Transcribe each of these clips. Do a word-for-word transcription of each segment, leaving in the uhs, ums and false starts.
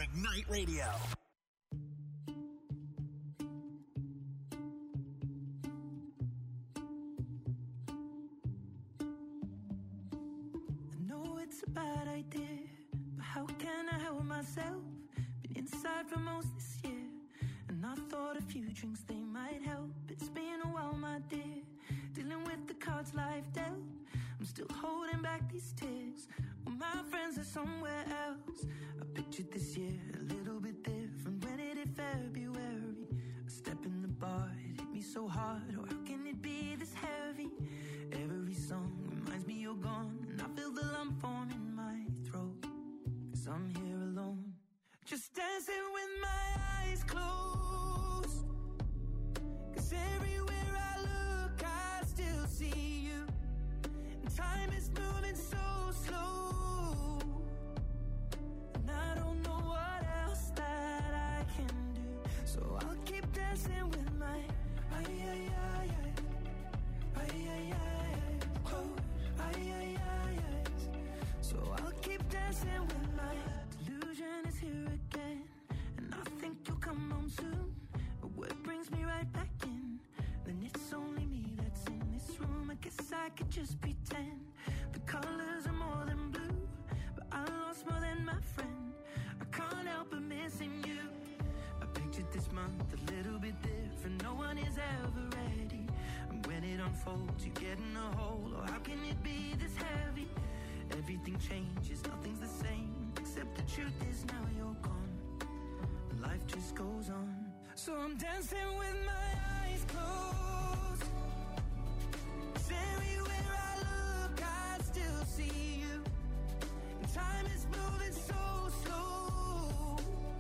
Night Radio. I know it's a bad idea, but how can I help myself? Been inside for most this year, and I thought a few drinks, they might help. It's been a while, my dear, dealing with the cards life dealt. I'm still holding back these tears. Well, my friends are somewhere else. I pictured this year a little bit different. When it hit February, a step in the bar, it hit me so hard. Oh, how can it be this heavy? Every song reminds me you're gone, and I feel the lump form in my throat. Cause I'm here alone, just dancing with my eyes closed. Cause everywhere I look, I still see you. And time is moving so slow, and I don't know what else that I can do. So I'll keep dancing with my ay, ay, ay, ay, ay, ay, ay, close, ay, ay, ay, ay. So I'll keep dancing with my delusion is here again, and I think you'll come home soon. But what brings me right back in? Then it's only me that's in this room. I guess I could just pretend the colors are more than blue, but I lost more than my friend. I can't help but missing you. I pictured this month a little bit different. No one is ever ready, and when it unfolds, you get in a hole. Oh, how can it be this heavy? Everything changes, nothing's the same, except the truth is now you're gone, and life just goes on. So I'm dancing with my eyes closed. 'Cause everywhere I look, I still see you. And time is moving so slow,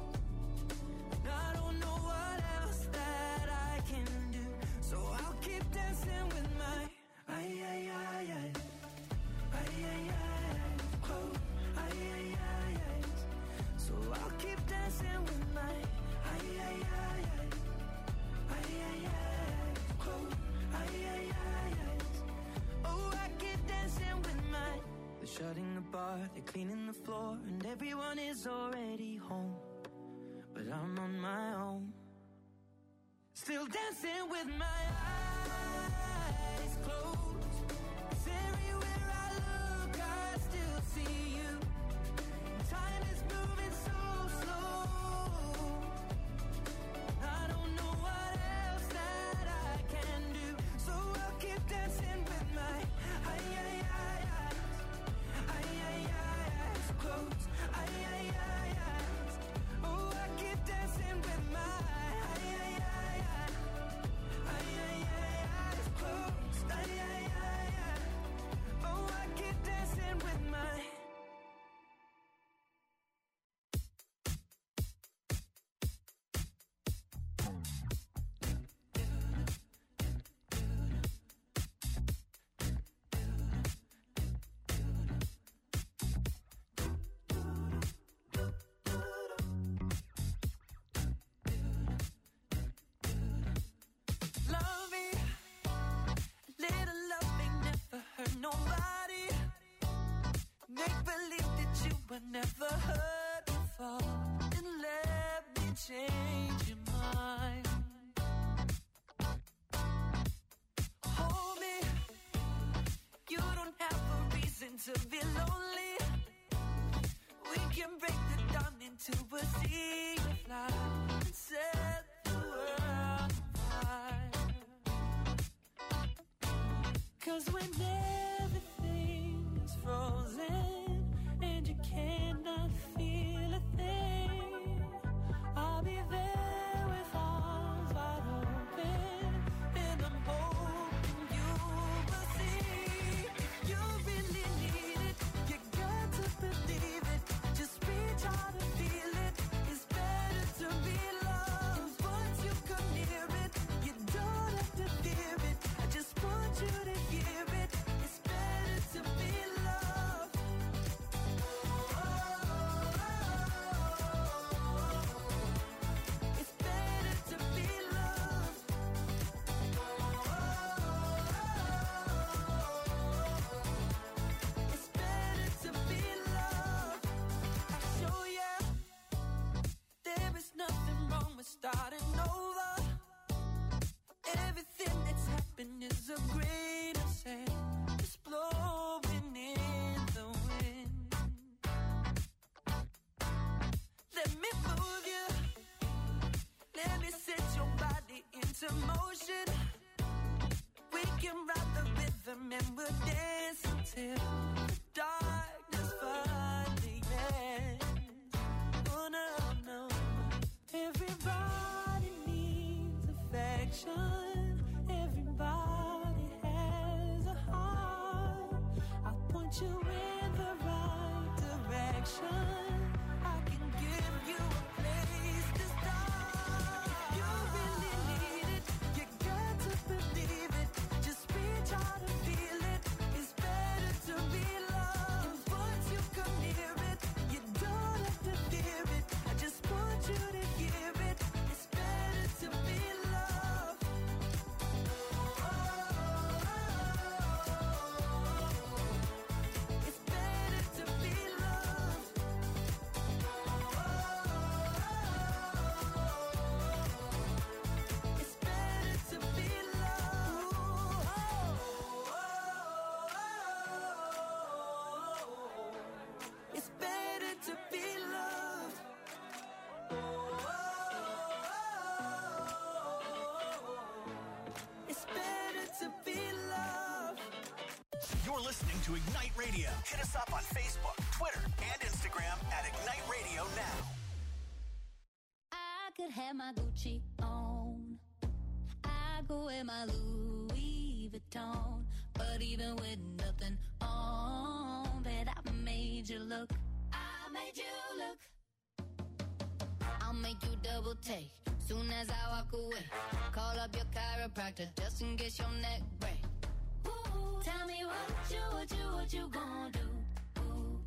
and I don't know what else that I can do. So I'll keep dancing with my ay, ay, ay, ay, ay, ay, ay, close, ay, ay, ay, ay. So I'll keep dancing with my ay, ay, ay, ay, ay, ay, ay, close, ay, ay, ay, ay. Oh, I keep dancing with my. They're shutting the bar, they're cleaning the floor, and everyone is already home, but I'm on my own, still dancing with my eyes closed. 'Cause everywhere I look, I still see you. Time is moving so slow, I don't know what else that I can do. So I'll keep dancing with my ay, ay, ay, ay, ay, ay, ay, eyes closed, ay, ay, ay, eyes. Oh, I keep dancing with my ay, ay, ay, ay, ay, ay, ay, eyes closed, ay, ay, ay, ay. Oh, I keep dancing with my. Loving, a little loving never hurt nobody. Make believe that you were never hurt before, and let me change your mind. Hold me, you don't have a reason to be lonely. We can break the dawn into a sea of light and set the world on fire. 'Cause when everything is frozen and you cannot feel a thing, I'll be there with arms wide open, and I'm hoping you will see. You really need it, you got to believe it. Just reach out and feel it. It's better to be loved once you come near it. You don't have to fear it, I just want you to hear it. It's direction. Everybody has a heart. I'll point you in the right direction. I can give you a place to start. If you really need it, you got to believe it. Just reach out and feel it. It's better to be loved. And once you come near it, you don't have to fear it. I just want you to hear it. It's better to be loved. It's better to be loved. It's better to be loved. It's better to be loved. It's better to be loved. You're listening to Ignite Radio. Hit us up on Facebook, Twitter, and Instagram at Ignite Radio now. I could have my Gucci on. I go wear my Louis Vuitton. But even with nothing on, bet I made you look. I made you look. I'll make you double take soon as I walk away. Call up your chiropractor just in case your neck break. Ooh, tell me what you, what you, what you gonna do? Ooh.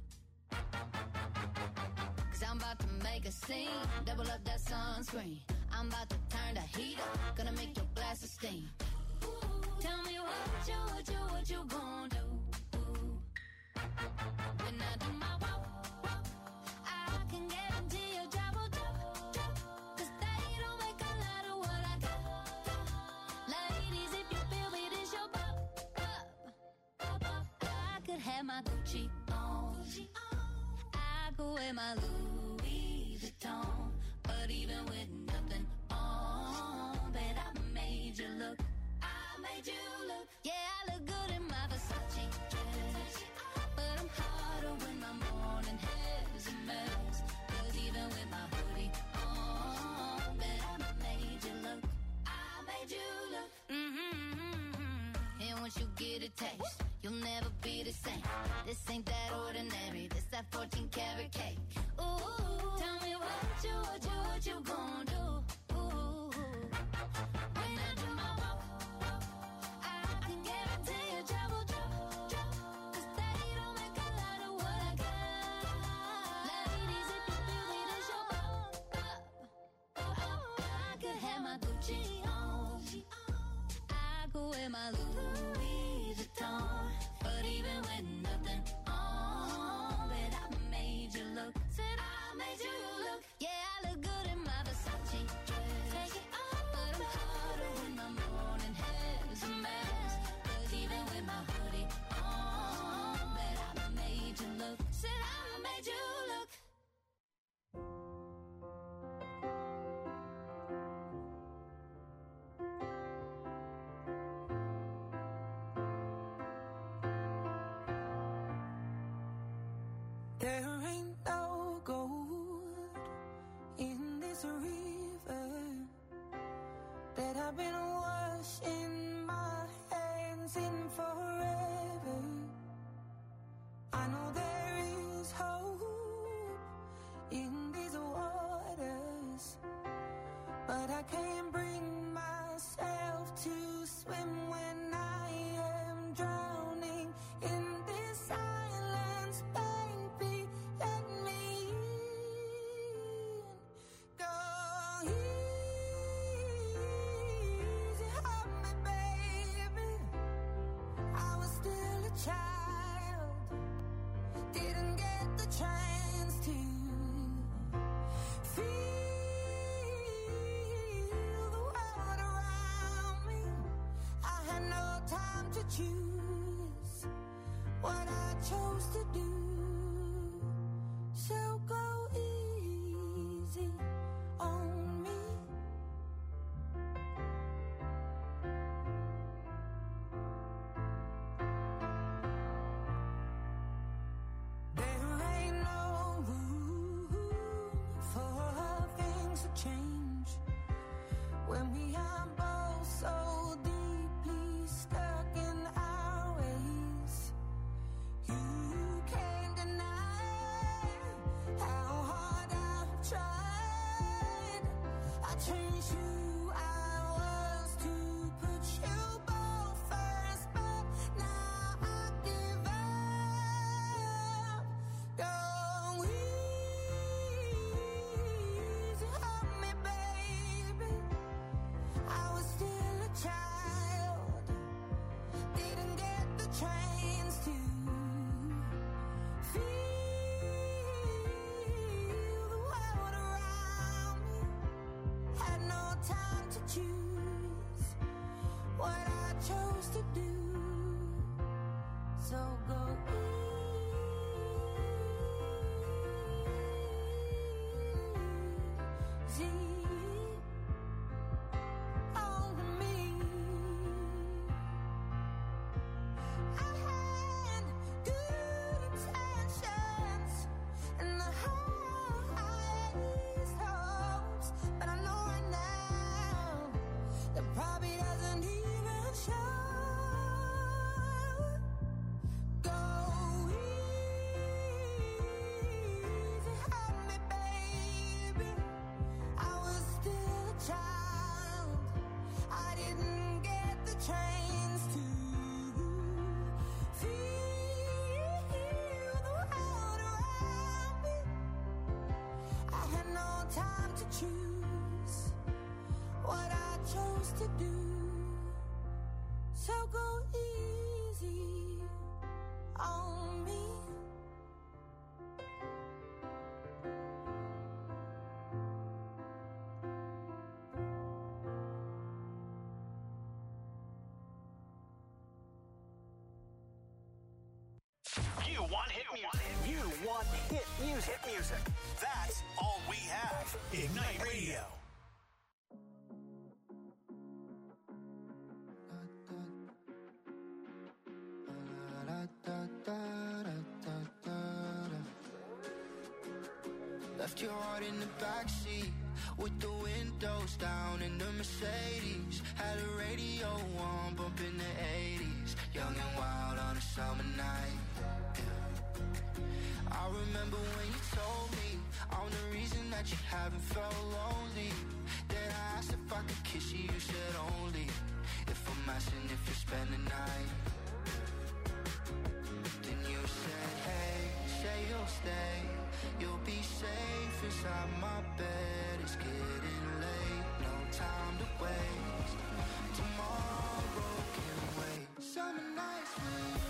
Cause I'm about to make a scene, double up that sunscreen. I'm about to turn the heat up, gonna make your glasses steam. Ooh, tell me what you, what you, what you gonna do? Ooh. When I do my walk, walk, I can guarantee your job will drop, drop. Cause they don't make a lot of what I got, got. Ladies, if you feel me, this your pop, pop, pop, pop. I could have my Gucci on. I go wear my Louis Vuitton. But even with nothing on, bet I made you look. I made you look. Yeah, I look good in my Versace dress. But I'm hotter when my morning hair's a mess. Cause even with my hoodie on, bet I made you look. I made you look. Mm-hmm. And once you get a taste, you'll never be the same. This ain't that ordinary. This that fourteen karat cake. Ooh, tell me what you, what you, what you gonna do? Ooh, when I do my walk, walk, I can guarantee your job will drop, drop. Cause they don't make a lot of what I got. Ladies, if you feel me, this your pop, pop, pop. I could have my Gucci on. I go wear my Louis Vuitton. But even with nothing on, bet I made you look. Said I made you look. Yeah, I look good in my Versace dress. Take it off, but I'm hotter when my morning hair's a mess. Cause even with my hoodie on, bet I made you look. Said I made you look. There ain't no gold in this river that I've been washing my hands in forever. I know there is hope in these waters, but I can't bring myself to swim when I am drowning in this silence. Baby, let me in. Go easy on me, baby. I was still a child, didn't get the chance to feel the world around me. I had no time to choose what I chose to do. So go easy on me. There ain't no room for things to change when we are both to do. So go easy on me. I had good intentions and the highest hopes, but I know right now that probably doesn't even show. Go easy on me, baby. I was still a child. I didn't get the chance to feel the world around me. I had no time to choose what I chose to do. So go easy on me. You want hit music. You want hit music. Hit music. That's all we have. Ignite Radio. Left your heart in the backseat with the windows down in the Mercedes. Had a radio on, bumping the eighties. Young and wild on a summer night. Yeah. I remember when you told me I'm the reason that you haven't felt lonely. Then I asked if I could kiss you, you said only if I'm asking if you spend the night. Then you said, hey, say you'll stay. You'll be safe inside my bed. It's getting late, no time to waste. Tomorrow can wait. Summer nights with you.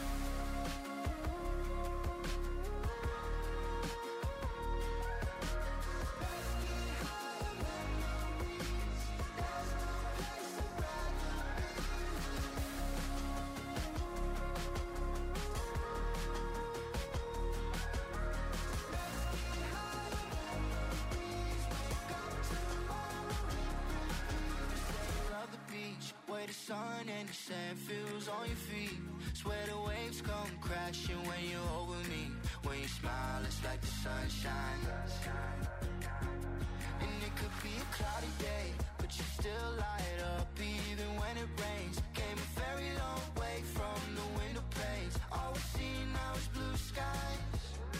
Let's get higher memories. There's no place I'd rather be with you. Where the sun and the sand feels on your feet. Swear the waves come crashing when you're over me. When you smile, it's like the sunshine. And it could be a cloudy day, but you still light up even when it rains. Came a very long way from the window panes. All we see now is blue skies.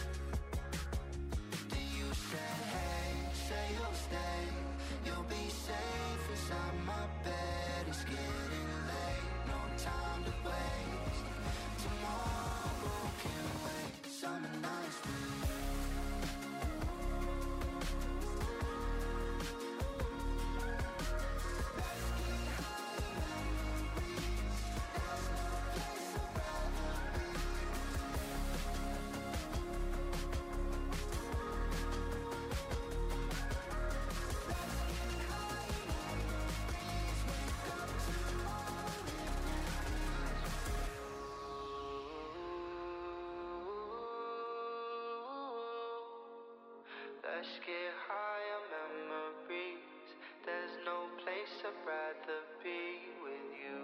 Then you said, hey, say you'll stay. You'll be safe inside my bed. It's getting late, no time to waste. Tomorrow can wait. Summer nights with you. Let's get higher memories. There's no place I'd rather be. Let's get higher memories. Wake up tomorrow. Let's get higher memories. There's no place I'd rather be with you.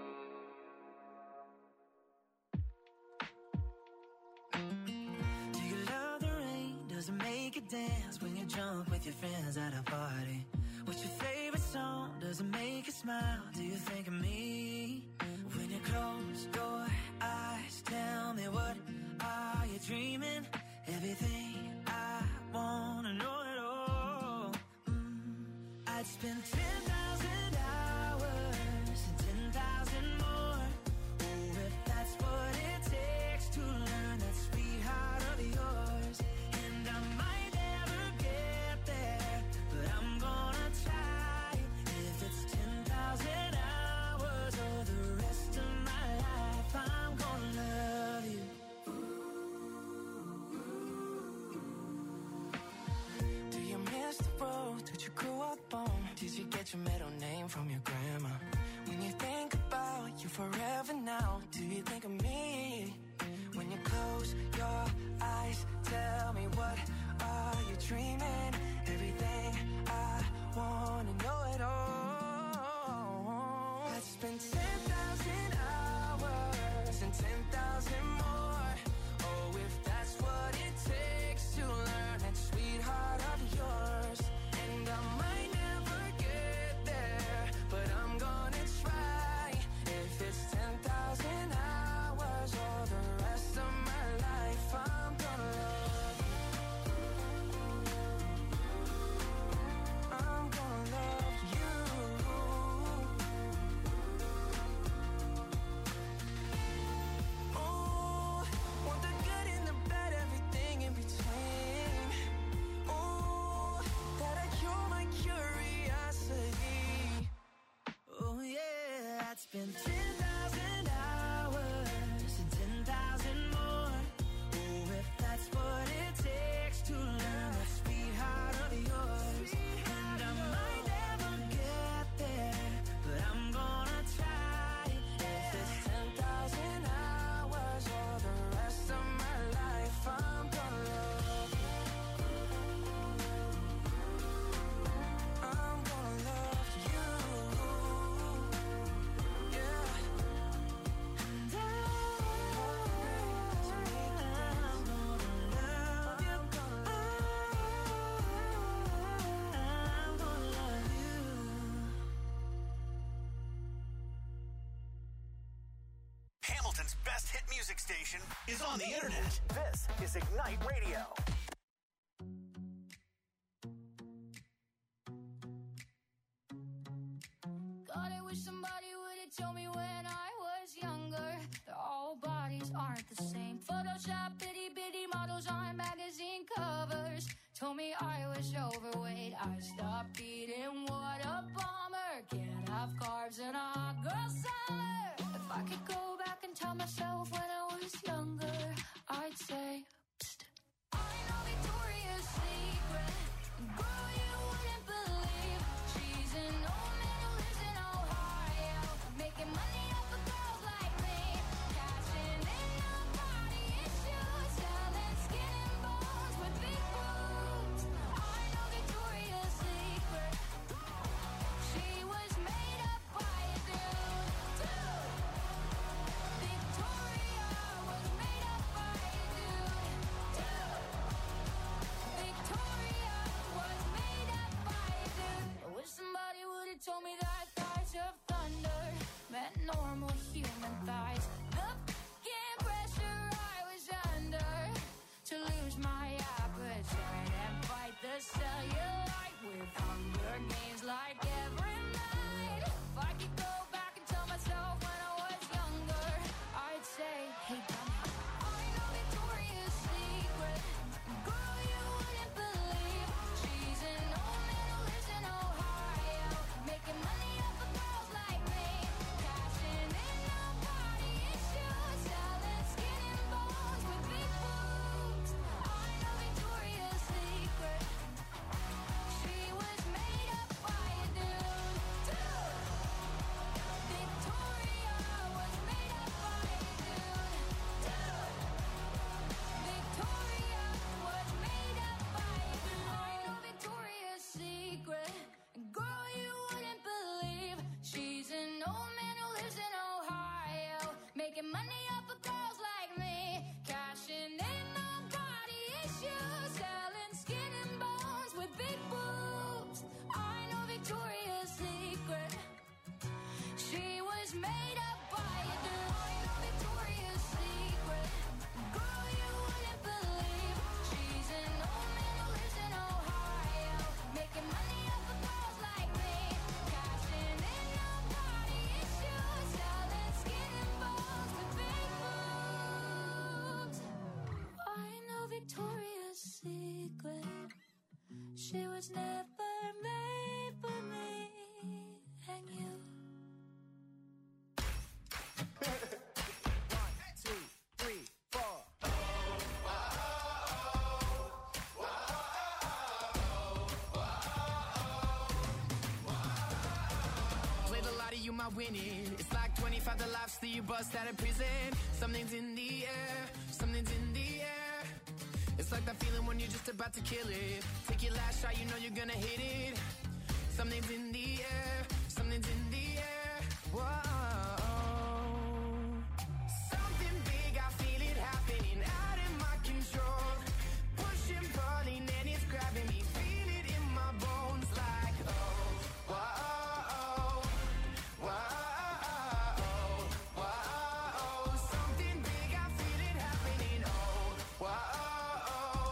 Do you love the rain? Does it make you dance when you jump with your friends at a party? What's your favorite song? Does it make you smile? Do you think of me? When you close your eyes, tell me, what are you dreaming? Everything I wanna know it all. Mm, I'd spend ten thousand hours and ten thousand more. Oh, if that's what it takes to learn that sweetheart of yours. And I might never get there, but I'm gonna try. If it's ten thousand hours or the rest of my life, I'm gonna love you. Do you miss the road that you grew up on? Did you get your middle name from your grandma? When you think about you forever now. Do you think of me? When you close your eyes, tell me what are you dreaming? Everything I wanna know it all. I'd spend ten thousand hours and ten thousand more. Oh, if that's what it takes to learn that sweetheart of yours. And I might never get there, but I'm gonna try. If it's ten thousand hours or the rest of my life, I'm gonna love you. I'm gonna love you. Oh, want the good and the bad, everything in between. Oh, that'll cure my curiosity. Oh yeah, I'd spend ten thousand hours and ten thousand more. Oh, if that's what it takes to learn that sweetheart of yours. And I might never get there, but I'm gonna try. If it's ten thousand hours or the rest of my life, I'm gonna love you. I'm gonna love you. Yeah. And I, I'm gonna love you. I'm gonna love you. Hamilton's best hit music station is on the internet. This is Ignite Radio. God, I wish somebody would have told me when I was younger that all bodies aren't the same. Photoshop bitty bitty models on magazine covers told me I was overweight. I stopped eating, what a bummer. Can't have carbs in a hot girl summer. If I could go back and tell myself when I was younger, I'd say, psst, I know Victoria's Secret. Girl, you wouldn't believe she's an old man who lives in Ohio, making money off of girls like me, cashing in on body issues, selling skin and bones with big boobs. I know Victoria's Secret. She was made up by a dude, dude. Victoria was made up by a dude, dude. Victoria was made up by a dude. I wish somebody would have told me that thighs of thunder meant normal human thighs. The f***ing pressure I was under to lose my appetite and fight the cellulite with Hunger Games like every night. If I could go back and tell myself when I was younger, I'd say, hey, dummy, I know Victoria's Secret. Girl, you wouldn't believe she's an old man who lives in Ohio, making money off of girls like me, cashing in on body issues, selling skin and bones with big boobs. I know Victoria's Secret. She was made up by a dude, dude. Victoria was made up by a dude, dude. Victoria was made up by a dude. I know Victoria's Secret. Girl, you wouldn't believe she's an old man who lives in Ohio, making money off of girls like me, cashing in on body issues, selling skin and bones with big boobs. I know Victoria's Secret. She was made up by a dude. I know Victoria's Secret. Girl, you wouldn't believe she's an old man who lives in Ohio, making money off of girls like me, cashing in on body issues, selling skin and bones with big boobs. I know Victoria's Secret. She was never made for me and you. One, two, three, four. Played a lot of you my not winning. It's like twenty-five the lives that you bust out of prison. Something's in the air, something's in the air. It's like that feeling when you're just about to kill it. Take your last shot, you know you're gonna hit it. Something's in the air, something's in the air. Whoa. Something big, I feel it happening out of my control. Pushing, pulling, and it's grabbing me. Feel it in my bones like, oh, whoa, whoa, whoa. Something big, I feel it happening. Oh, whoa,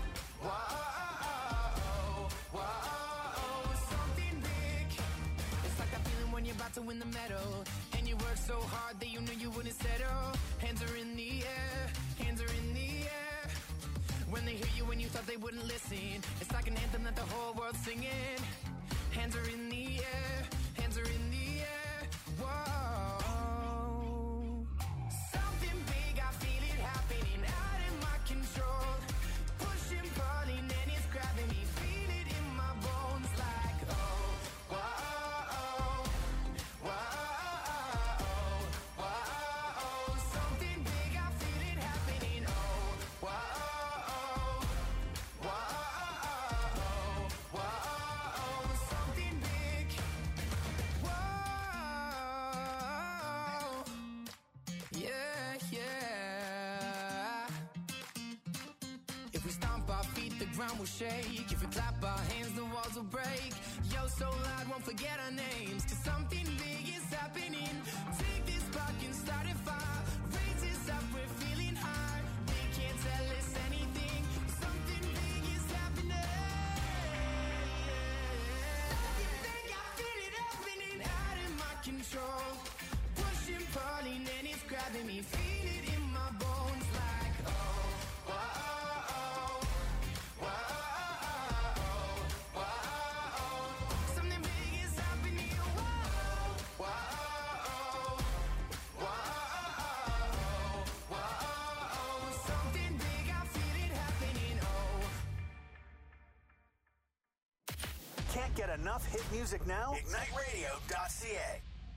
whoa, whoa. Something big. It's like that feeling when you're about to win the medal. And you work so hard that you knew you wouldn't settle. Hands are in the air, hands are in the air. When they hear you when you thought they wouldn't listen. It's like an anthem that the whole world's singing. Hands are in the air, hands are in the air. Whoa. Something big, I feel it happening out of my control. Pushing, pulling, and it's grabbing me. Feel it in my bones like, oh, whoa, whoa, whoa. Something big, I feel it happening. Oh, whoa, whoa, whoa. Something big. Whoa. Yeah, yeah. If we stomp our feet, the ground will shake. If we clap our hands, the walls will break. Yo, so loud, won't forget our names. Cause something big is happening. Take this spark and start a fire. Raise this up, we're feeling high. They can't tell us anything. Something big is happening. Something big, I feel it happening out of my control. Pushing, pulling, and it's grabbing me. Feel it in my bones like, oh, whoa, whoa, whoa. Something big is happening. Whoa, whoa, whoa, whoa. Something big, I feel it happening. Oh. Can't get enough hit music now? Ignite Radio dot C A.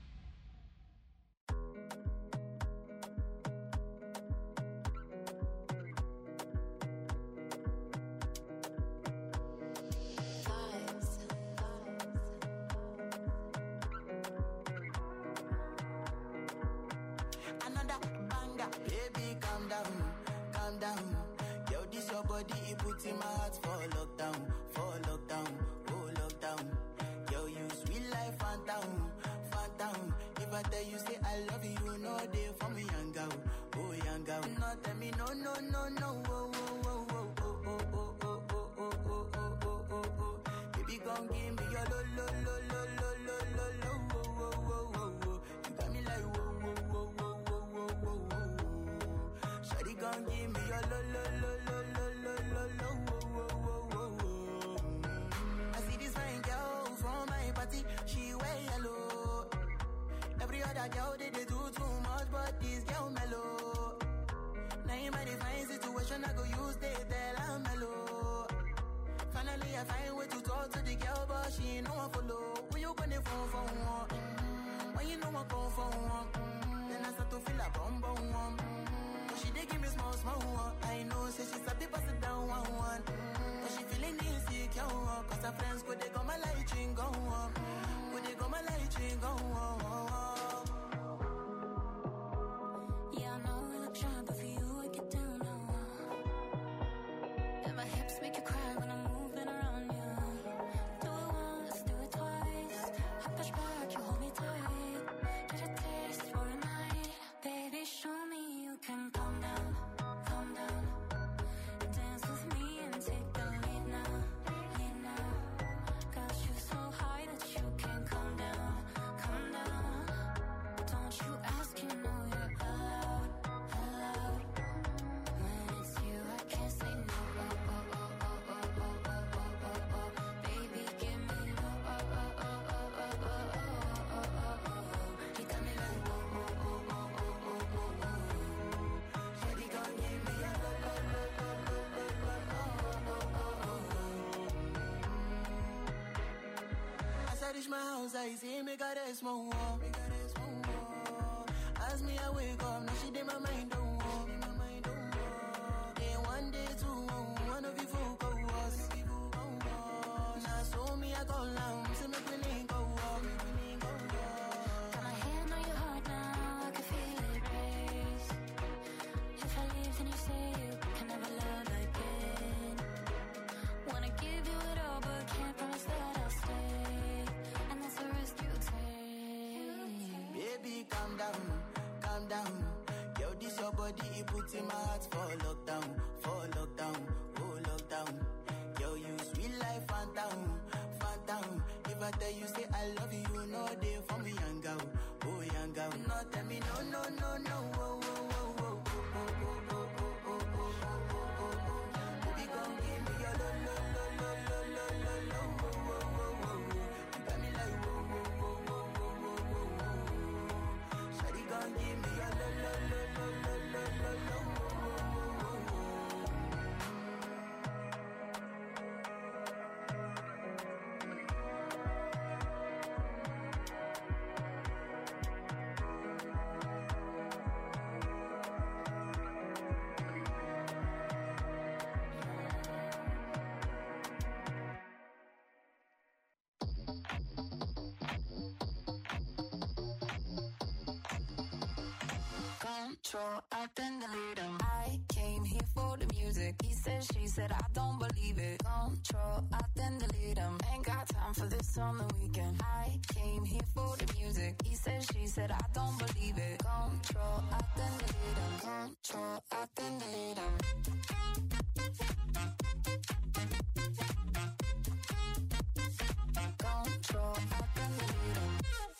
Another banger, baby, calm down, calm down. Yo, this your body, it puts in my heart for lockdown, for lockdown, oh lockdown. Yo, you sweet life, phantom, phantom. If I tell you say I love you, no day for me, young girl, oh young girl. No tell me no, no, no, no, oh, oh, oh, oh, oh, oh, oh, oh, oh, oh, oh, oh, oh, oh. Baby, gon' give me your lo, lo, lo, lo, lo, lo, lo, lo, oh, oh, oh, oh, oh. You got me like whoa, whoa, whoa, whoa, whoa, whoa, whoa, whoa. Shawty gon' give me your lo, lo, lo, lo, lo, lo, lo, lo, oh, oh, oh, oh, oh. I see this fine girl from my party, she wear yellow. Every other girl they, they do too much, but this girl mellow. Now in my divine situation, I go use they tell I'm mellow. Finally, I find way to talk to the girl, but she ain't no one follow. Who you gonna phone for one? Mm-hmm. When you know I come for one, mm-hmm. Then I start to feel a bum bum one. Mm-hmm. But she dey give me small small one. I know, say she's happy, pass it down one one. Mm-hmm. But she feeling insecure, one. Cause her friends go they come my light ring go on. Go they come my light ring go on. Yeah, I know we look shy, but for you I get down low. And my hips make you cry when I'm moving around you. Do it once, do it twice. I push back, you hold me tight. Get a taste for a night. Baby, show me you can calm down, calm down. Dance with me and take the lead now, lead now. Got you so high that you can't calm down, calm down. Don't you ask, you know you're allowed, allowed. When it's you, I can't say no. Oh, oh, oh, oh, oh, oh, oh, oh, oh, oh. Baby, give me oh, oh, oh, oh, oh, oh, oh, oh, oh, oh, oh. You got me like oh, oh, oh, oh, oh, oh, oh, oh. Shawty gon' give me a lo, lo, lo, lo, lo, lo, lo, oh, oh, oh, oh. As I reach my house, I see me got a small wall. as me I wake up, now she did my mind don't walk. Then one day two, one of you folk go us. Now so me I go down, say me we link go walk. Got my hand on your heart now, I can feel it race. If I leave then you say you can never love again. Wanna give you it all but can't promise that I'll stay. And that's the risk you take. Baby calm down, calm down. Yo, this your body, it puts in my heart for lockdown, for lockdown, oh lockdown. Yo, you sweet life, phantom, phantom. If I tell you say I love you, you know they for me young girl, oh young girl. No tell me no, no, no, no, oh, oh, oh, oh, oh, oh, oh, oh, oh, oh, oh, oh, oh. Baby, come give me your lo, lo, lo, lo, lo, lo, lo, lo, oh, oh, oh, oh. You got me like oh, oh, oh, oh, oh, oh, oh, oh. Shawty, come give me your lo, lo, lo, lo, lo, lo, lo, lo, oh, oh, oh, oh, oh. Control, I then delete him. I came here for the music. He said, she said, I don't believe it. Control, I then delete him. Ain't got time for this on the weekend. I came here for the music. He said, she said, I don't believe it. Control, I then delete him. Control, I then delete him. Control, I then delete him.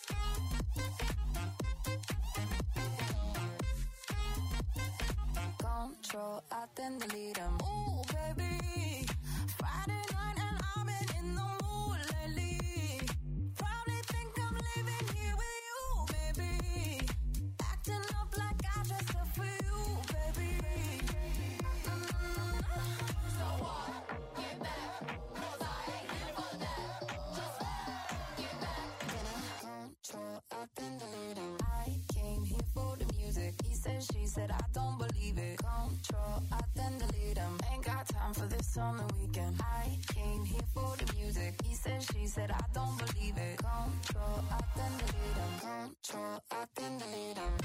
Control, I then delete him. Ooh, baby, Friday night and I've been in the mood lately. Probably think I'm living here with you, baby. Acting up like I dressed up for you, baby. Mm-hmm. So what? Get back, 'cause I ain't here for that. Just get back. Can I control, I then delete him. I came here for the music. He said, she said, I don't believe it. Control, I then delete him. Ain't got time for this on the weekend. I came here for the music. He said, she said, I don't believe it. Control, I then delete him. Control, I then delete him.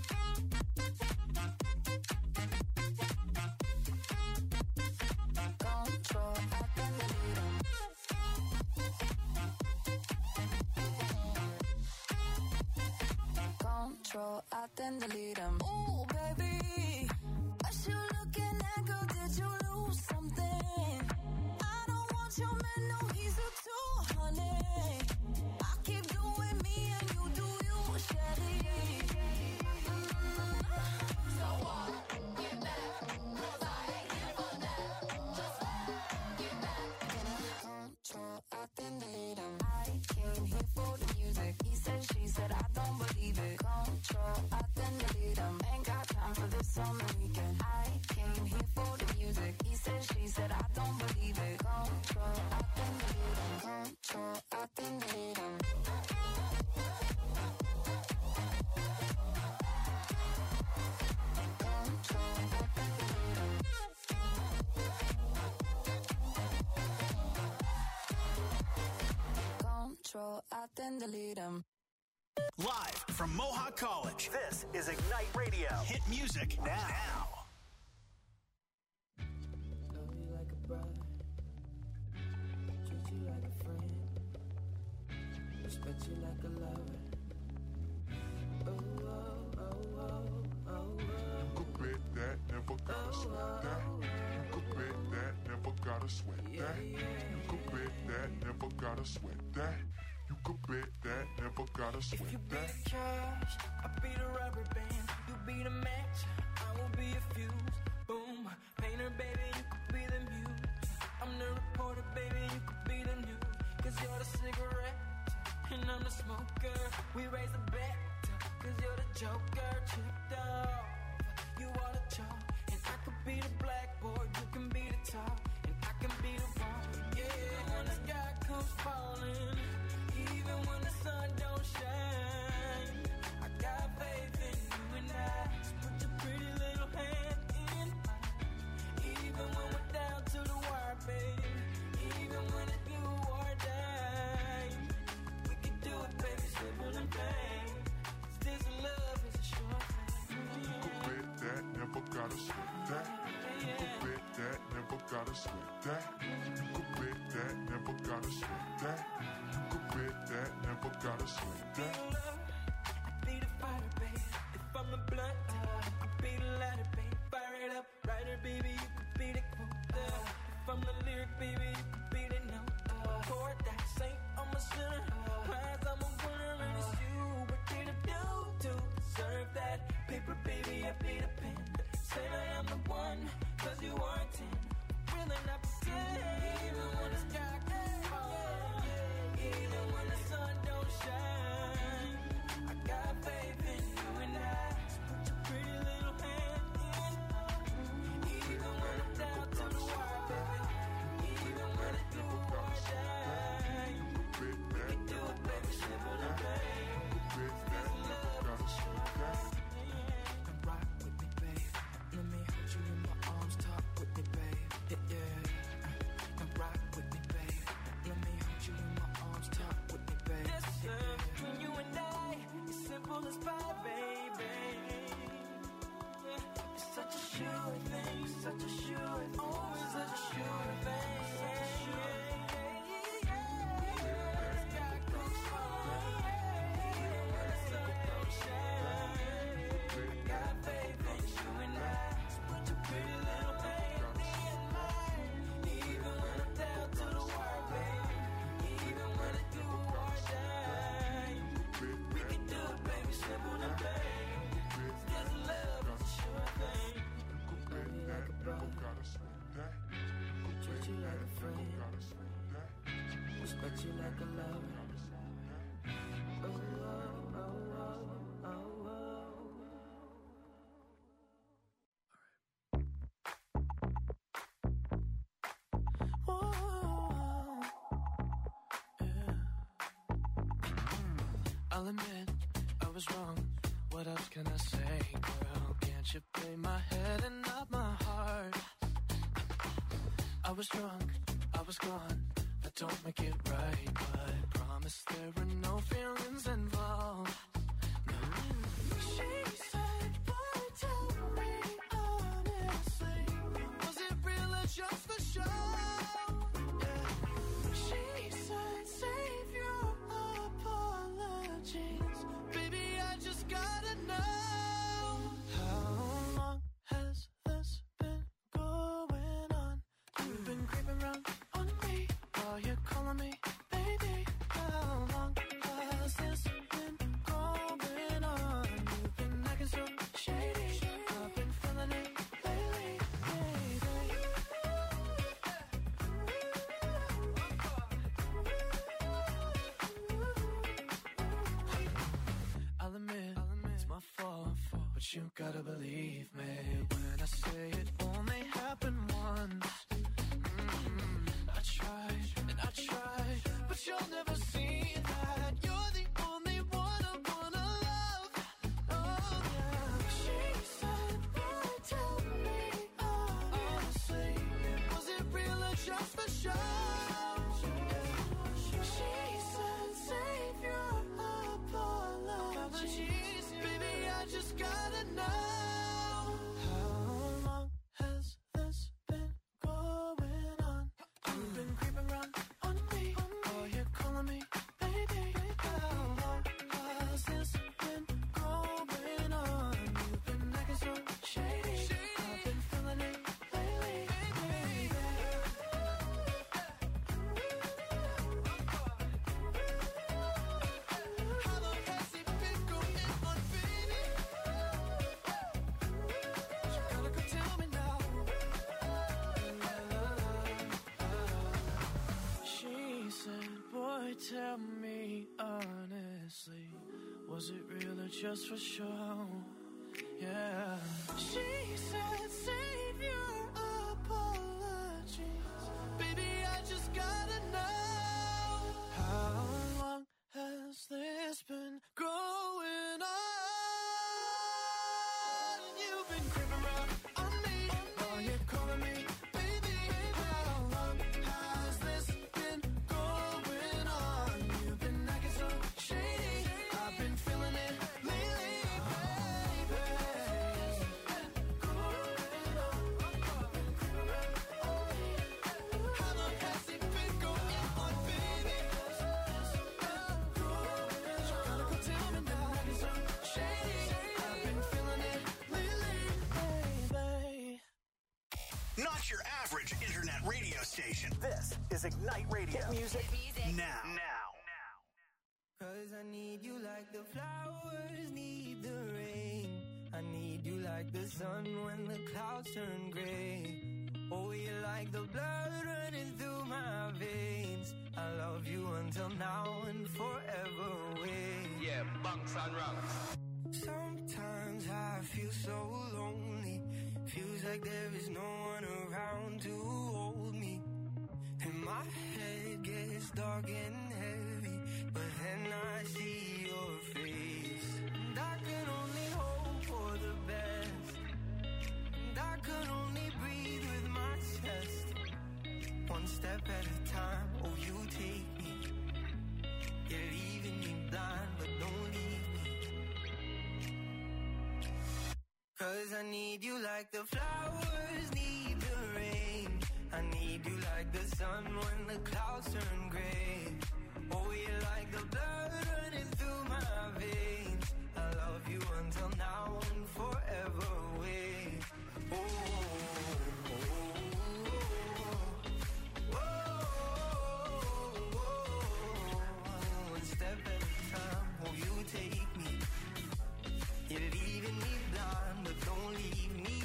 Control, I then delete him. Control, I then delete him. Ooh, baby, what you looking at, girl? Did you lose something? I don't want your man, no, he's a two, honey. I keep doing me and you do you, Shelly. Mm-hmm. So what? Get back, 'cause I ain't here for that. Just get back. Can I control, I then delete him. I came here for the music. He said, she said, I don't believe it. Control, I then delete him. Ain't got time for this on the weekend. I came here for the music. He said, she said, I don't believe it. Control, I then delete him. Control, I then delete him. Control, I then delete him. Control, I then delete him. Live from Mohawk College, this is Ignite Radio. Hit music now. now. Love you like a brother, treat you like a friend, respect you like a lover. Oh, oh, oh, oh, oh, oh. You could bet that, never gotta sweat that. You could bet that, never gotta sweat that. You could bet that, never gotta sweat that. You could bet that, never gotta sweat that. If you be the cash, I'll be the rubber band. You be the match, I will be a fuse. Boom, painter, baby, you could be the muse. I'm the reporter, baby, you could be the news. Cause you're the cigarette, and I'm the smoker. We raise the bet, cause you're the joker. Chipped off, you are the chalk. And I could be the blackboard, you can be the top. And I can be the one, yeah. When the sky comes falling, even when the sun don't shine, I got faith in you sweat that. You could bet that, never gotta sweat that. You could bet that, never gotta sweat that. Be the fighter, baby. If I'm the blunt, you could be the lighter, baby. Fire it up, writer, baby. You could be the quote. If I'm the lyric, baby, you could be the note. Chord that saint, I'm a sinner. Prize, I'm a winner, and it's you. What did I do to deserve that? Paper, baby, I be the pen. Say that I'm the one, cause you are ten. Really not pretend, even when it's dark. Even when the sun don't shine. I got faith in you and I. So put your pretty little hand in. Even when I'm down to the wire, baby. Even when it's do or die. We can do it, baby, simple and plain. There's love, it's sure that. Rock with me, babe. Let me hold you in my arms, talk with me, babe. Yeah, yeah. Now rock with me, babe. Let me hold you in my arms, talk with me, babe. Yes, sir. Between you and I, it's simple as pie, baby. It's such a sure thing, such a sure thing, always such a sure thing. Such a sure thing. Respect you like a lover. Oh, oh, oh, oh, oh, oh. Yeah. I'll admit I was wrong. What else can I say, girl? Can't you play my head and not my heart? I was drunk, I was gone. That don't make it right, but promise there are no feelings involved. No. She said, boy, tell me honestly, was it real or just for show? Yeah. She said, save your apologies, baby, I just gotta know. How long has this been going on? You've been creeping around on me. Are you calling me, baby? How long has this been going on? You've been acting so shady. I've been feeling it lately, baby. I'll admit, it's my fault, but you gotta believe me when I say it only happened once. I tried and I tried, but you'll never see that. You're the only one I wanna love. Oh yeah. She said, boy, tell me honestly, was it real or just for show? She said, save your apologies, baby, I just gotta know. How long has this been going on? You've been creeping around on me. Are you calling me, baby? How long has this been going on? You've been acting so shady. I've been feeling it lately, baby. How long has it been going on, baby? You gotta go tell me now. She said, boy, tell me honestly, was it real or just for show? Yeah. She said, save your apologies, baby, I just gotta know. How long has this been going on? You've been creeping around on me. Are you calling me, baby? How long has this been going on? You've been acting so shady. I've been feeling it lately, baby. It's been going on. You've been creeping around on me. is Ignite Radio. Hit music. Now. Now. Cause I need you like the flowers need the rain. I need you like the sun when the clouds turn gray. Oh, you're like the blood running through my veins. I love you until now and forever away. Yeah, bunks and rocks. Sometimes I feel so lonely. Feels like there is no one around to hold me. And my head gets dark and heavy, but then I see your face. And I can only hope for the best. And I can only breathe with my chest. One step at a time, oh you take me. You're leaving me blind, but don't leave me. Cause I need you like the flowers need the rain. I need you like the sun when the clouds turn gray. Oh, you're like the blood running through my veins. I love you until now and forever away. Oh, oh, oh, oh, oh, oh. One step at a time, oh, you take me. You're leaving me blind, but don't leave me.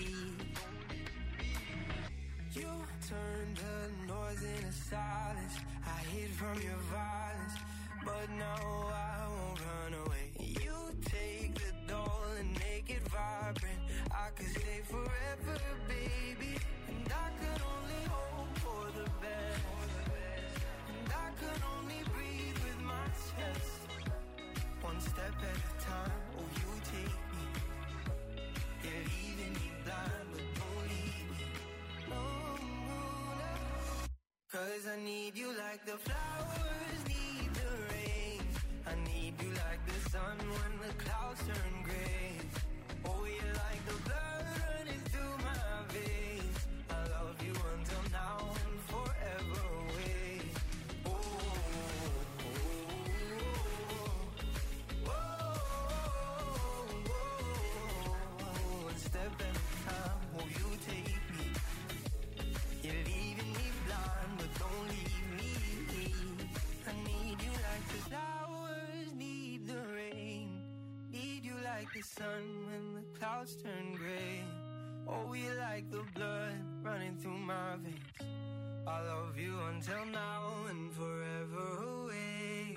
You turned the noise into silence. I hid from your violence, but now I won't run away. You take the doll and make it vibrant. I could stay forever, baby. And I could only hope for the best. And I could only breathe with my chest. One step at a time, oh you take me. You're leaving me blind, but don't leave me. No, no, no. Cause I need you like the flowers need the rain. I need you like the sun when the clouds turn gray. Oh, you're like the blood running through my veins. I love you until now and forever away. Oh, oh, oh, oh, oh. One step at a time, oh, you take me. You're leaving me blind, but don't leave me. I need you like the flowers need the rain. Need you like the sun when the clouds turn gray. Oh, you like the blood running through my veins. I love you until now and forever away.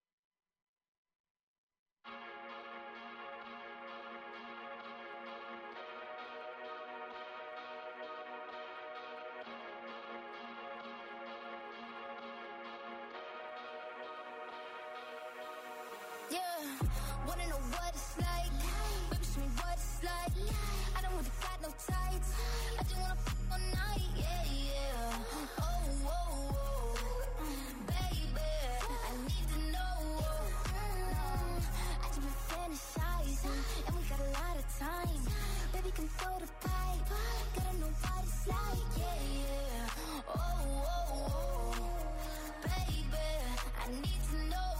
Yeah, wanna know what it's like? Baby, show me what it's like. I don't want to got no tights. I just wanna f all night. Yeah, yeah. Oh, oh, oh, baby, I need to know. Mm, I just been fantasizing, and we got a lot of time. Baby, can throw the pipe. Gotta know what it's like. Yeah, yeah. Oh, oh, oh, baby, I need to know.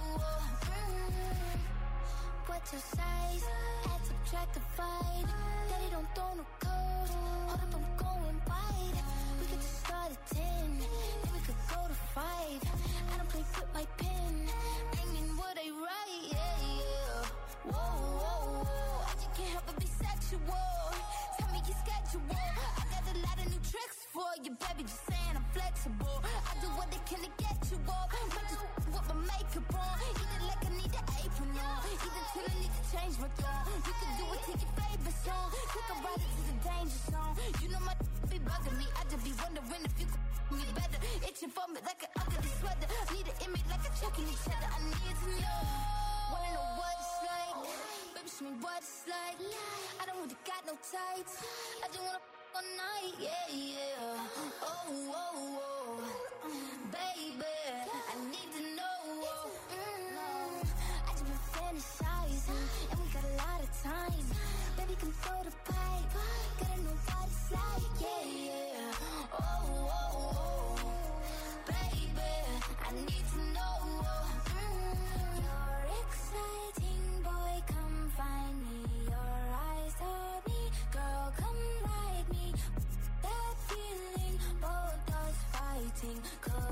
What's your size? Add, subtract, divide. Daddy don't throw no code. Hold up, I'm going wide. We could just start at ten, then we could go to five. I don't play with my pen, banging what I write. Yeah, yeah. Whoa, whoa, whoa. I just can't help but be sexual. Tell me your schedule. I got a lot of new tricks for you, baby. Just saying I'm flexible. I do what they can to get you off. Might just with my makeup on. Eat it like I need an apron on. Either till I need to change my tone. You can do it to your favorite song. Take a ride to the danger zone. You know my be bugging me. I just be wondering if you could me better. Itching for me like an ugly sweater. Need an image like a checking each other. I need to know. Wanna know what it's like? Baby, show me what it's like. I don't want to got no tights. I just wanna f all night. Yeah, yeah. Oh, oh, oh, baby, I need to know. Mm, I just been fantasizing, and we got a lot of time. Baby, can throw the pipe. Gotta know what it's like. Yeah, yeah. Oh, oh, oh, baby, I need to know. Mm, you're exciting, boy, come find me. Your eyes on me, girl, come ride me. That feeling, both us fighting. Cause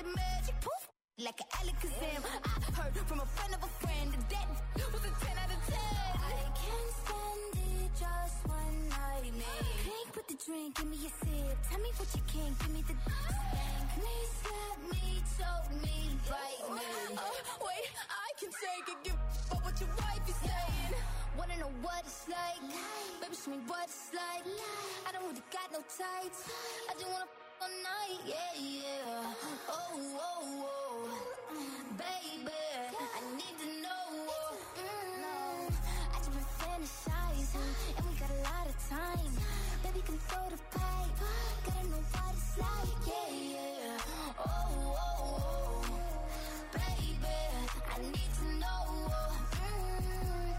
the magic poof, like an Alakazam. I heard from a friend of a friend that that was a ten out of ten. I can't stand it, just one night, man. Drink with the drink, give me a sip. Tell me what you can, give me the spank me, slap me, choke me, bite me. Uh, uh, wait, I can take it, give up what your wife is saying. Wanna know what it's like? Baby, show me what it's like. I don't really got no tights. I just wanna f- all night, yeah, yeah. Oh, oh, oh, baby, I need to know. Mm, I just been fantasizing, and we got a lot of time. Baby, can throw the pipe. Gotta know what it's like, yeah, yeah. Oh, oh, oh, baby, I need to know. Mm.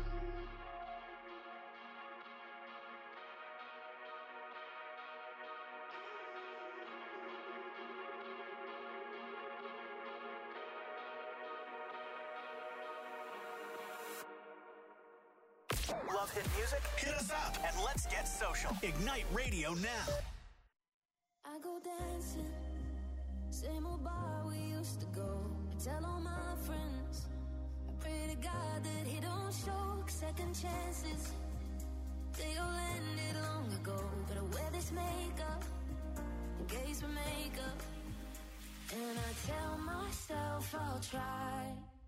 Love hit music? Hit us up and let's get social. Ignite Radio now. I go dancing, same old bar we used to go. I tell all my friends, I pray to God that he don't show second chances. They all ended long ago, but I wear this makeup in case we make up. And I tell myself I'll try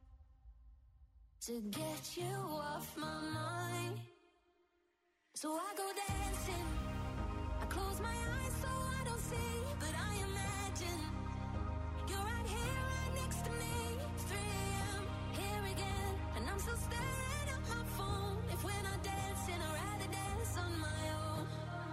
to get you off my mind. So I go dancing, I close my eyes so I don't see, but I imagine you're right here, right next to me. three a.m., here again, and I'm still staring at my phone. If we're not dancing, I'd rather dance on my own.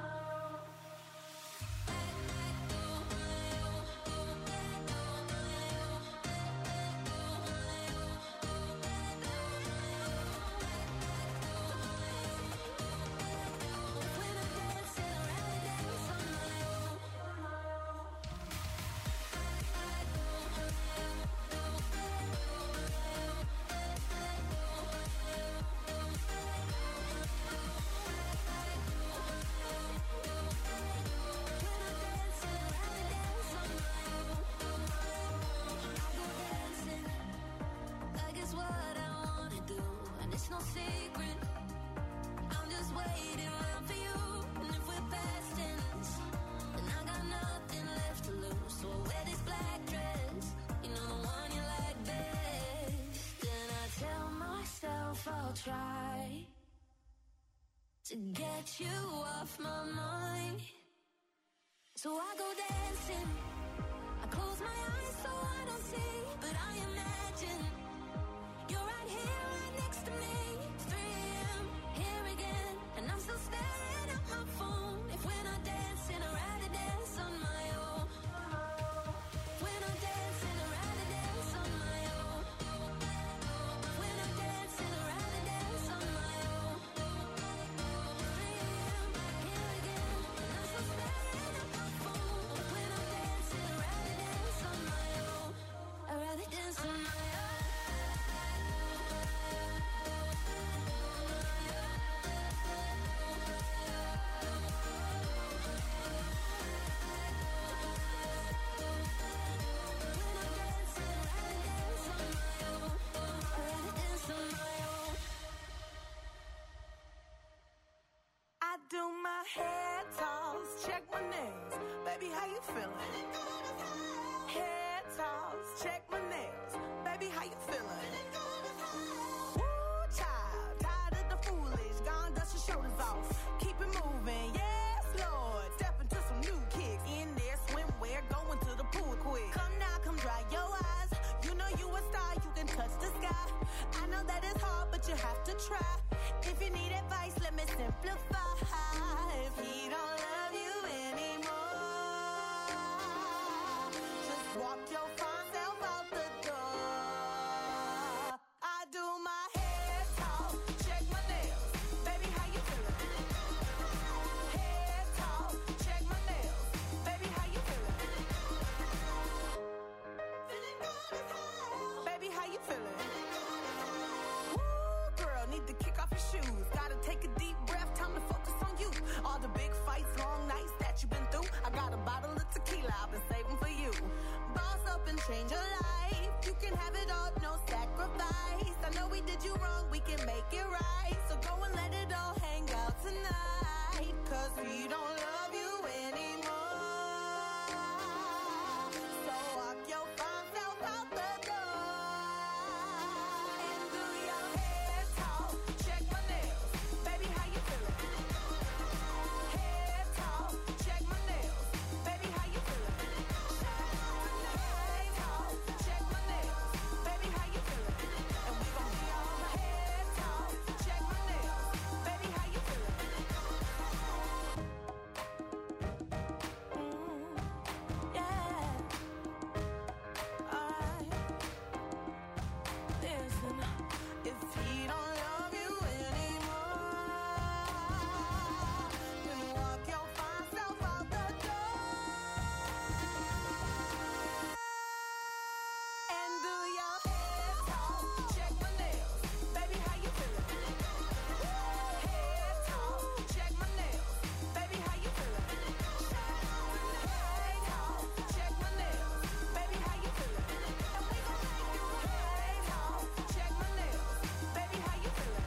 No secret, I'm just waiting around for you. And if we're past tense, then I got nothing left to lose. So I wear this black dress, you know the one you like best. Then I tell myself I'll try to get you off my mind. So I go dancing, I close my eyes so I don't see, but I imagine you're right here, right next to me. three a.m., here again, and I'm still staring at my phone. If we're not dancing, I'd rather dance on my own. If we're not dancing, I'd rather dance on my own. If we're not dancing, I'd rather dance on my own. three a.m., here again, and I'm still staring at my phone. If we're not dancing, I'd rather dance on my own. I'd rather dance on my own. I do my hair toss, check my nails. Baby, how you feeling? Hair toss, check my nails. Baby, how you feeling? Woo, child, tired of the foolish. Gone, dust your shoulders off. Keep it moving, yes, Lord. Step into some new kicks. In there, swimwear, going to the pool quick. Come now, come dry your eyes. You know you a star, you can touch the sky. I know that it's hard, but you have to try. If you need advice, let me simplify. If he don't love you anymore, just walk your fine self out the door. I do my hair talk, check my nails. Baby, how you feeling? Hair talk, check my nails. Baby, how you feeling? Feeling good as hell. Baby, how you feeling? Girl, need to kick off your shoes. Gotta take a deep breath, time to focus on you. All the big fights, long nights that you've been through. I got a bottle of tequila I've been saving for you. Boss up up and change your life. You can have it all, no sacrifice. I know we did you wrong, we can make it right. So go and let it all hang out tonight. Cause we don't love you anymore. So walk your fine self out the door. And do your hair talk, check my nails. Baby, how you feeling? Hair talk, check my nails. Baby, how you feeling? Hair talk, check my nails. Baby, how you feeling? And we gon' be all hair talk, check my nails. Baby, how you feeling? Mm, yeah. Alright. Listen, if he don't love you anymore, then walk your fine self out the door. And do your hair talk, check my nails. Baby, how you feeling? Hair talk, check my nails. Baby, how you feeling? Hair talk, check my nails. Baby, how you feeling? And we gon' make you hair talk, check my nails. Baby, how you feeling?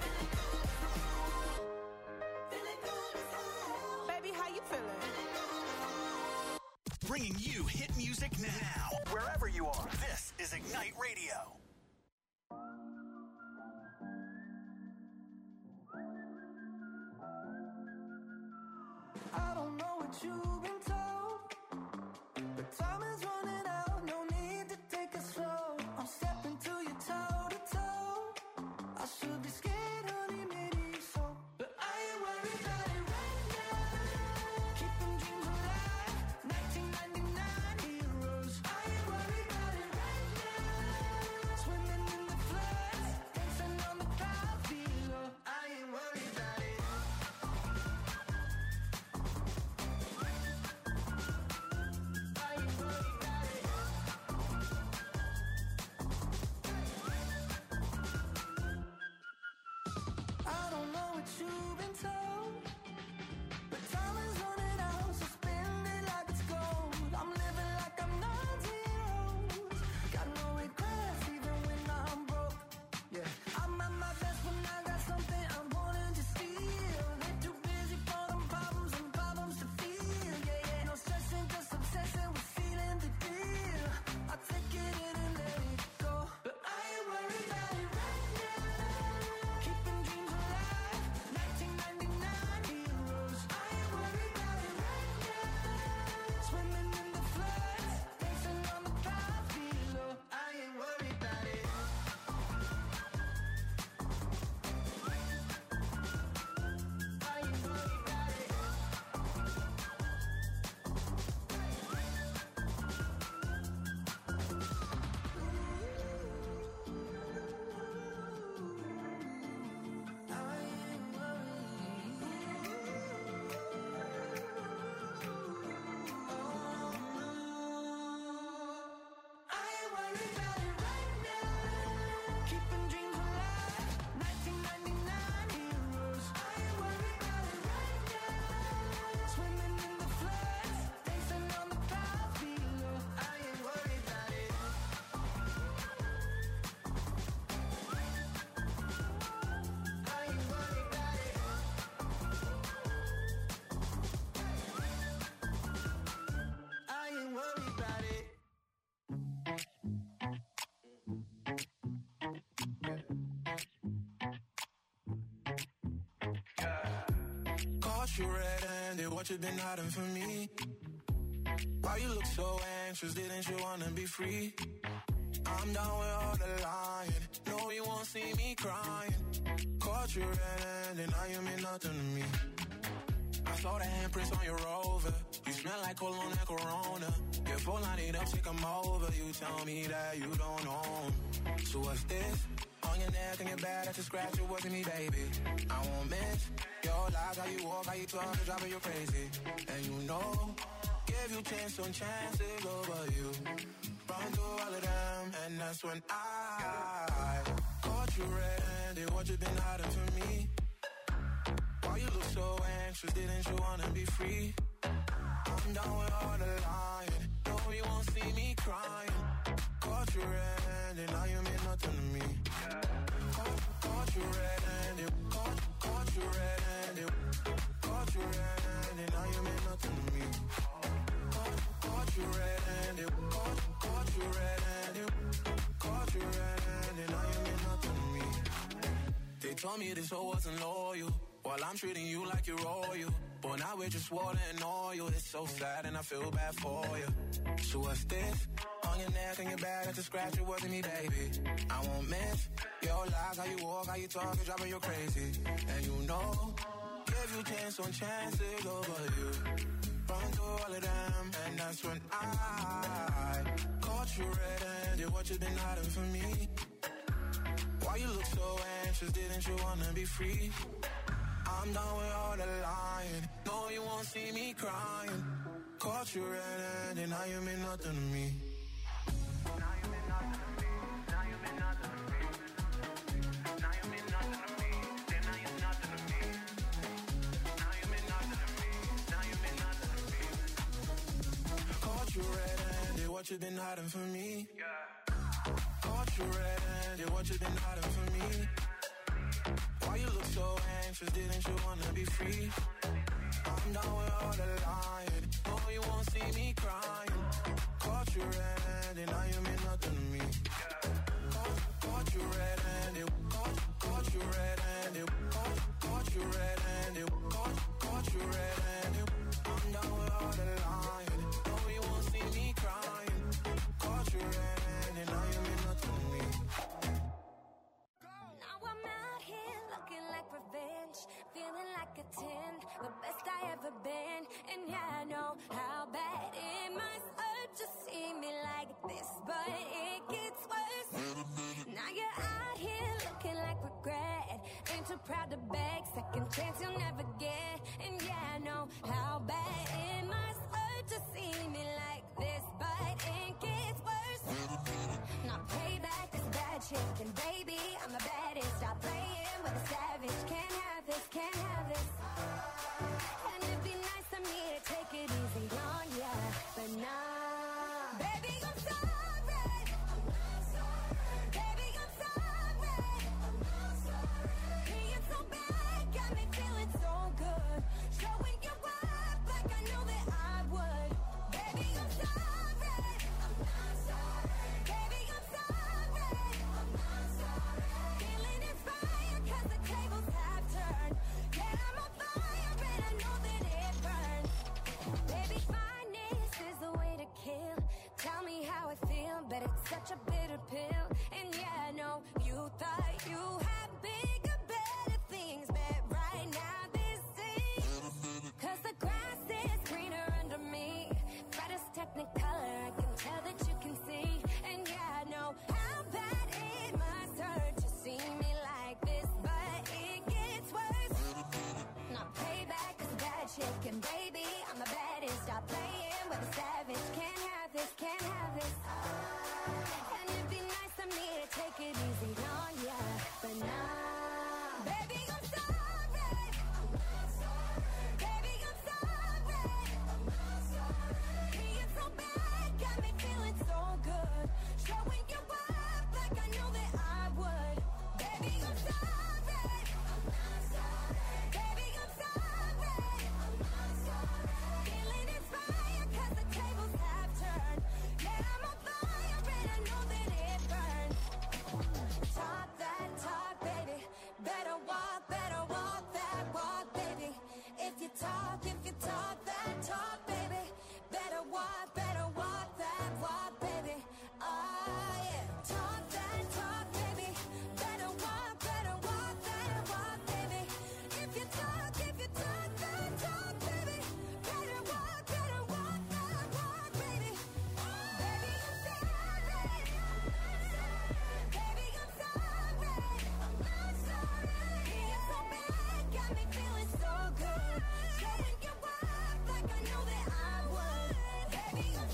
Feeling good as hell. Baby, how you feeling? Bringing you hit music now, wherever you are. This is Ignite Radio. I don't know what you've been told, but time is running out. No need to take it slow. I'm stepping to you toe to toe. I should be scared, honey, maybe so, but I ain't worried about it right now. Keeping dreams alive, nineteen ninety-nine heroes. I ain't worried about it right now. Swimming in the floods, dancing on the clouds below. I ain't worried about it. I don't know what you've been told, but time is running out, so spend it like it's gold. I'm living like I'm not zeros. Got no regrets even when I'm broke. Yeah, I'm at my best when I got something I'm wanting to steal. They're too busy for them problems and problems to feel. Yeah, yeah, no stressing, just obsessing with feeling the deal. I take it in and let it go, but I ain't worried about it right now. Keeping dreams alive, nineteen ninety-nine heroes. I ain't worried about it right now. Swimming in the floods, dancing on the clouds below. I ain't worried about it. I ain't worried about it. I ain't worried about it right now. Keeping dreams alive, nineteen ninety-nine heroes. I ain't worried about it right now. Swimming in the floods, dancing on the clouds below. I ain't worried about it. I ain't worried about it. I ain't worried about it. Caught you red-handed, what you been hiding from me? Why you look so anxious, didn't you wanna be free? I'm down with all the lying, no you won't see me crying. Caught you red-handed, now you mean nothing to me. I saw the handprints on your Rover, you smell like cologne and Corona. Your phone line it up, take 'em over, you tell me that you don't know 'em. So what's this? On your neck and your back, that's a scratch, it wasn't me, baby. I won't miss your lies, how you walk, how you talk, it's driving you crazy. And you know, give you chance on chances over you. Run through all of them, and that's when I caught you red-handed, what you been hiding from me? Why you look so anxious, didn't you wanna be free? I'm down with all the lying, no you won't see me crying. Caught you red-handed, now you mean nothing to me. Caught, caught you red-handed, caught, caught you red-handed, caught you red-handed, now you mean nothing to me. Caught, caught you red-handed, caught, caught you red-handed, caught you red-handed, now you mean nothing to me. They told me this hoe wasn't loyal, while I'm treating you like you're royal. But now we're just water and oil. It's so sad and I feel bad for you. So what's this? On your neck and your back, it's a scratch, it wasn't me, baby. I won't miss your lies, how you walk, how you talk, you're driving you crazy. And you know, give you chance on chances over you. Run through all of them, and that's when I caught you red-handed, what you been hiding from me? Why you look so anxious, didn't you wanna be free? I'm done with all the lying, no you won't see me crying. Caught you red-handed, now you mean nothing to me. Now you mean nothing to me, now you mean nothing to me. Now you mean nothing to me, then now you're nothing to me. Now you mean nothing to me, now you mean nothing to me. Caught you red-handed, what you been hiding from me? Yeah. Caught you red-handed, what you been hiding from me? Why you look so anxious, didn't you wanna be free? I'm done with all the lying, no you won't see me crying. Caught you red-handed, now you mean nothing to me. Caught, caught you red-handed, caught, caught you red-handed, caught, caught you red-handed, caught, caught you red-handed. I'm done with all the lying, no you won't see me crying. Caught you red-handed, now you mean nothing to me. Now I'm out here looking like revenge, feeling like a ten, the best I ever been. And yeah, I know how bad it must hurt to see me like this, but it gets worse. Now you're out here looking like regret, ain't too proud to beg, second chance you'll never get. And yeah, I know how bad it must hurt to see me like this, but it gets worse. Now payback is bad shit, and baby, I'm the baddest. Stop playing with a savage, can't have this, can't have this. And it'd be nice of me to take it easy on ya, but nah. Baby, I'm sorry. Baby, I'm sorry. Being so bad got me feeling so good. Showing you up like I know that I would. Baby, I'm sorry. Baby, I'm sorry. Feeling inspired 'cause the tables have turned. Yeah, I'm on fire and I know that it burns. Baby, fineness is the way to kill. Tell me how I feel, but it's such a bitter pill. And yeah, I know you thought you had bigger, better things, but right now this is 'cause the grass is greener under me. Brightest technicolor, I can tell that you can see. And yeah, I know how bad it must hurt to see me like this, but it gets worse. Now payback is bad shit, and baby, I'm the baddest. Stop playing with a savage, can't have this, can't have this. And it'd be nice of me to take it easy on ya, but nah. Baby, I'm sorry. Baby, I'm sorry. Being so bad got me feeling so good. Showing you up like I know that I would. Baby, I'm sorry. Baby, I'm sorry. Feeling inspired 'cause the tables have turned. Yeah, I'm on fire and I know that it burns. Talk that talk, baby. Better walk, better walk that walk, baby. If you talk, if you talk that talk, baby. Better walk, better walk that walk, baby. Oh yeah. Talk that talk, baby. Better walk, better walk that walk, baby. If you talk, if you talk that talk, baby. Better walk, better walk that walk, baby. Baby, I'm sorry. Baby, I'm sorry. Being so bad got me feeling so good. Showing you up like I know that I would. Baby, I'm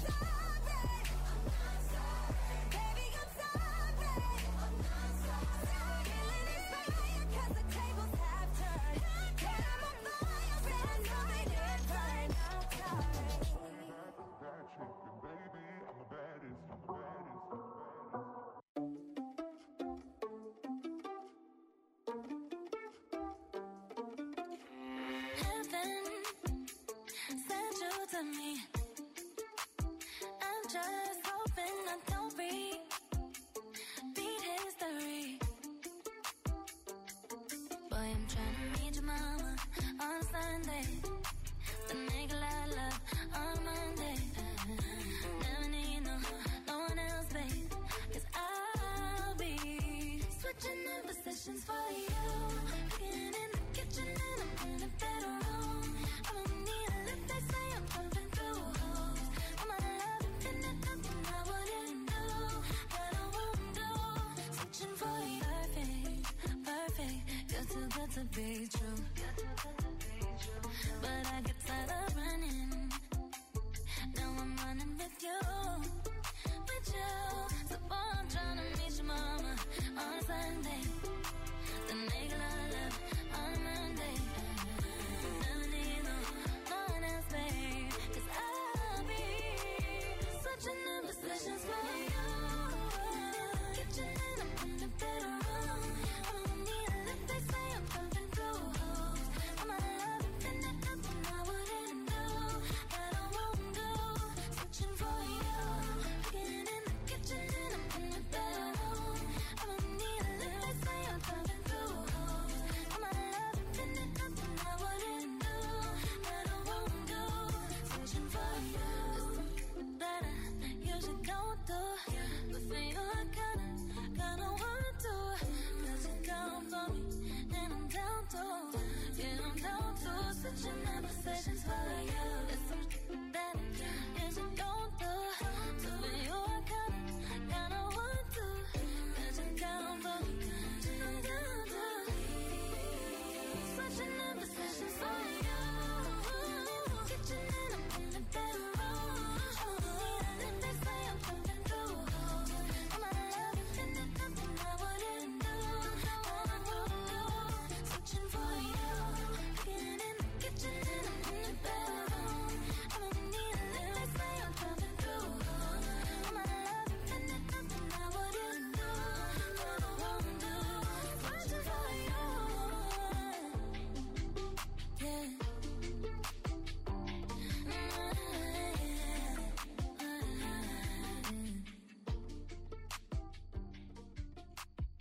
Boy, I'm trying to meet your mama on Sunday. Then make a lot of love on Monday. Never need no, no one else, babe. Cause I'll be switching in positions for you. Getting in the kitchen and I'm in a better room. I don't need a lip, they say I'm pumping through holes. I'm out of love, infinite, nothing I wouldn't do. That I won't do. Switching for you. Perfect, perfect. You're too good to be true.